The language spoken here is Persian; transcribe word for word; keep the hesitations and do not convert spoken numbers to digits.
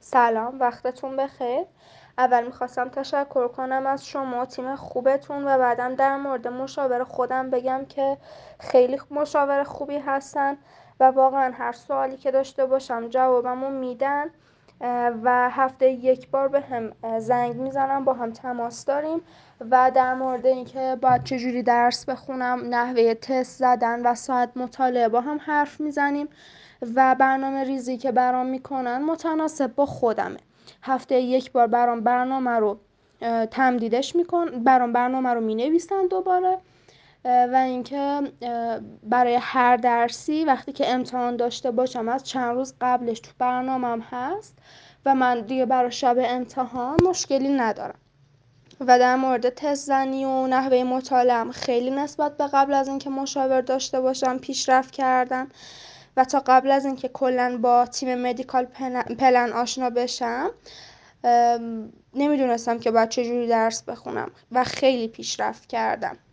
سلام، وقتتون بخیر. اول میخواستم تشکر کنم از شما و تیم خوبتون و بعدم در مورد مشاور خودم بگم که خیلی خ- مشاور خوبی هستن و واقعا هر سوالی که داشته باشم جوابمو میدن. اه، و هفته یک بار به هم اه، زنگ میزنم، با هم تماس داریم و در مورد اینکه باید چجوری درس بخونم، نحوه تست زدن و ساعت مطالعه با هم حرف میزنیم و برنامه ریزی که برام میکنن متناسب با خودمه. هفته یک بار برام برنامه رو اه، تمدیدش میکن برام برنامه رو مینویسن دوباره. اه، و اینکه اه، برای هر درسی وقتی که امتحان داشته باشم از چند روز قبلش تو برنامهم هست و من دیگه برای شب امتحان مشکلی ندارم. و در مورد تست زنی و نحوه مطالعه‌ام خیلی نسبت به قبل از اینکه مشاور داشته باشم پیشرفت کردم و تا قبل از اینکه کلا با تیم مدیکال پلن آشنا بشم نمیدونستم که باید چجوری درس بخونم و خیلی پیشرفت کردم.